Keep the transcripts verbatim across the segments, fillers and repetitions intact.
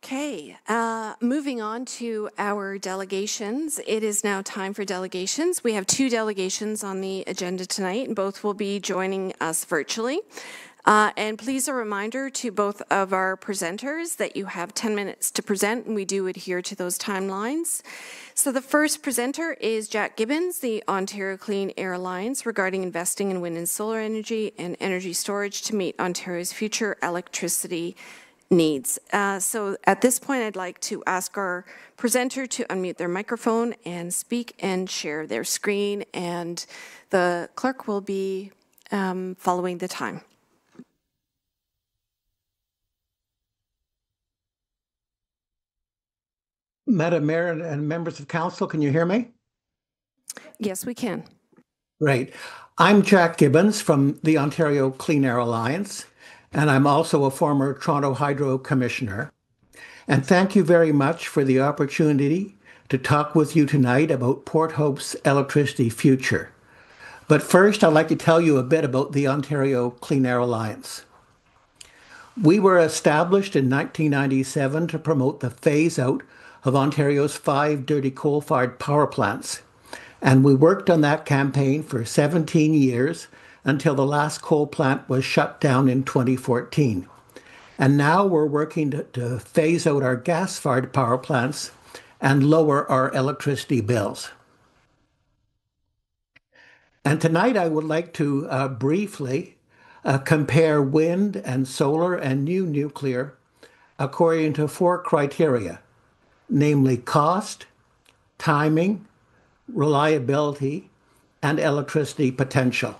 Okay, uh, moving on to our delegations. It is now time for delegations. We have two delegations on the agenda tonight, and both will be joining us virtually. Uh, and please, a reminder to both of our presenters that you have ten minutes to present, and we do adhere to those timelines. So the first presenter is Jack Gibbons, the Ontario Clean Air Alliance, regarding investing in wind and solar energy and energy storage to meet Ontario's future electricity needs. Uh, so at this point, I'd like to ask our presenter to unmute their microphone and speak and share their screen, and the clerk will be um, following the time. Madam Mayor and members of council, can you hear me? Yes, we can. Great. I'm Jack Gibbons from the Ontario Clean Air Alliance, and I'm also a former Toronto Hydro Commissioner. And thank you very much for the opportunity to talk with you tonight about Port Hope's electricity future. But first, I'd like to tell you a bit about the Ontario Clean Air Alliance. We were established in nineteen ninety-seven to promote the phase-out of Ontario's five dirty coal-fired power plants. And we worked on that campaign for seventeen years until the last coal plant was shut down in twenty fourteen. And now we're working to, to phase out our gas-fired power plants and lower our electricity bills. And tonight I would like to uh, briefly uh, compare wind and solar and new nuclear according to four criteria, namely cost, timing, reliability, and electricity potential.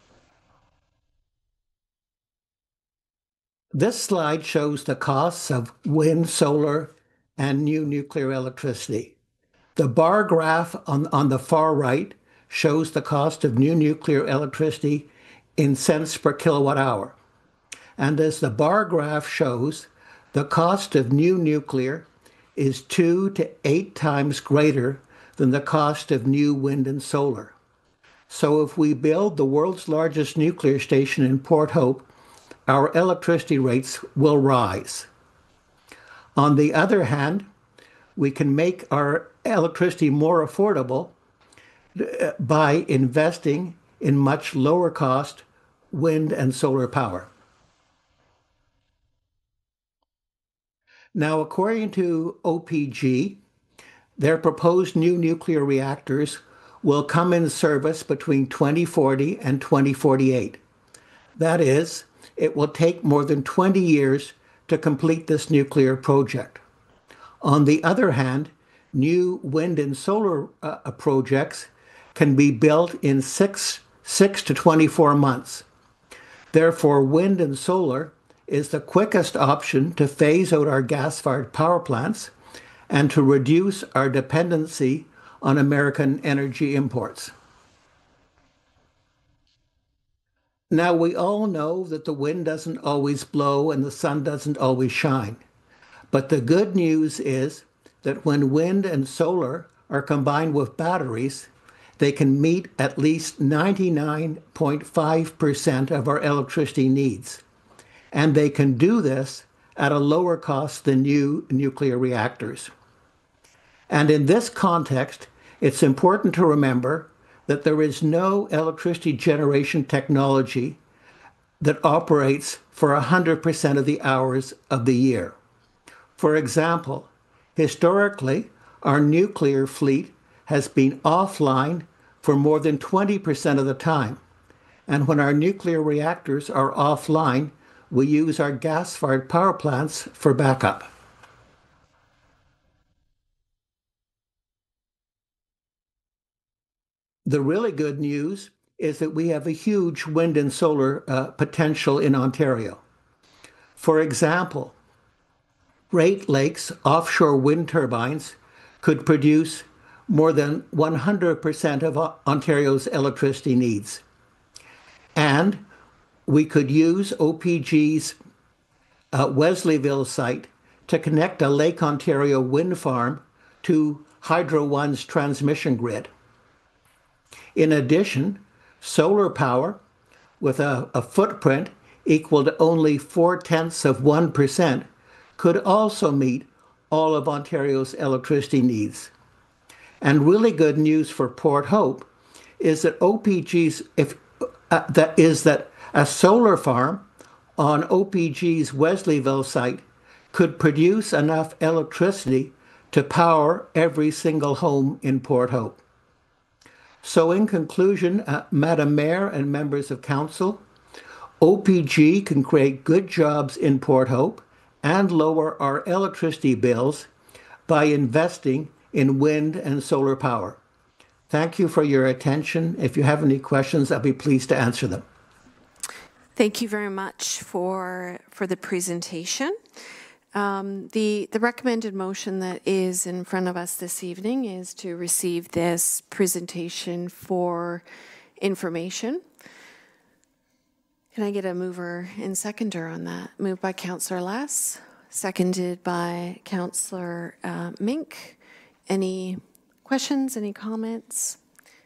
This slide shows the costs of wind, solar, and new nuclear electricity. The bar graph on, on the far right shows the cost of new nuclear electricity in cents per kilowatt hour. And as the bar graph shows, the cost of new nuclear is two to eight times greater than the cost of new wind and solar. So if we build the world's largest nuclear station in Port Hope, our electricity rates will rise. On the other hand, we can make our electricity more affordable by investing in much lower cost wind and solar power. Now, according to O P G, their proposed new nuclear reactors will come in service between twenty forty and twenty forty-eight. That is, it will take more than twenty years to complete this nuclear project. On the other hand, new wind and solar uh, projects can be built in six, six to twenty-four months. Therefore, wind and solar is the quickest option to phase out our gas-fired power plants and to reduce our dependency on American energy imports. Now, we all know that the wind doesn't always blow and the sun doesn't always shine. But the good news is that when wind and solar are combined with batteries, they can meet at least ninety-nine point five percent of our electricity needs. And they can do this at a lower cost than new nuclear reactors. And in this context, it's important to remember that there is no electricity generation technology that operates for one hundred percent of the hours of the year. For example, historically, our nuclear fleet has been offline for more than twenty percent of the time. And when our nuclear reactors are offline, we use our gas-fired power plants for backup. The really good news is that we have a huge wind and solar uh, potential in Ontario. For example, Great Lakes offshore wind turbines could produce more than one hundred percent of Ontario's electricity needs. And we could use O P G's uh, Wesleyville site to connect a Lake Ontario wind farm to Hydro One's transmission grid. In addition, solar power with a, a footprint equal to only four-tenths of one percent could also meet all of Ontario's electricity needs. And really good news for Port Hope is that O P G's if uh, that is that a solar farm on O P G's Wesleyville site could produce enough electricity to power every single home in Port Hope. So in conclusion, uh, Madam Mayor and members of council, O P G can create good jobs in Port Hope and lower our electricity bills by investing in wind and solar power. Thank you for your attention. If you have any questions, I'll be pleased to answer them. Thank you very much for, for the presentation. Um, the, the recommended motion that is in front of us this evening is to receive this presentation for information. Can I get a mover and seconder on that? Moved by Councillor Lass, seconded by Councillor uh, Mink. Any questions, any comments?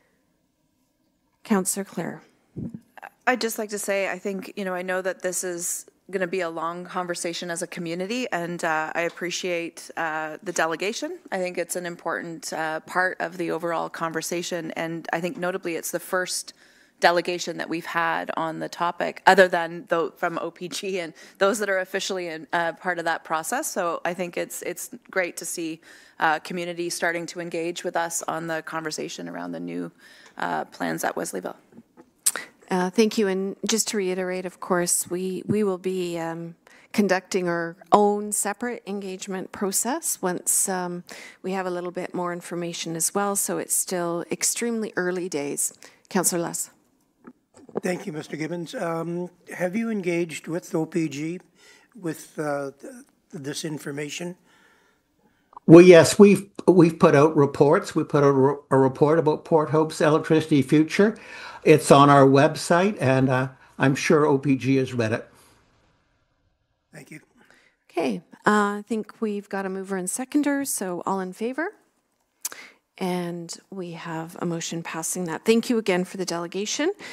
Councillor Clare. I'd just like to say, I think, you know, I know that this is going to be a long conversation as a community, and uh, I appreciate uh, the delegation. I think it's an important uh, part of the overall conversation, and I think notably it's the first delegation that we've had on the topic, other than though from O P G and those that are officially in, uh, part of that process. So I think it's it's great to see uh, community starting to engage with us on the conversation around the new uh, plans at Wesleyville. Uh, thank you. And just to reiterate, of course, we, we will be um, conducting our own separate engagement process once um, we have a little bit more information as well. So it's still extremely early days. Councillor Less. Thank you, Mister Gibbons. Um, have you engaged with O P G with uh, this information? Well, yes, we've we've put out reports. We put out a report about Port Hope's electricity future. It's on our website, and uh, I'm sure O P G has read it. Thank you. Okay, uh, I think we've got a mover and seconder, so all in favor? And we have a motion passing that. Thank you again for the delegation.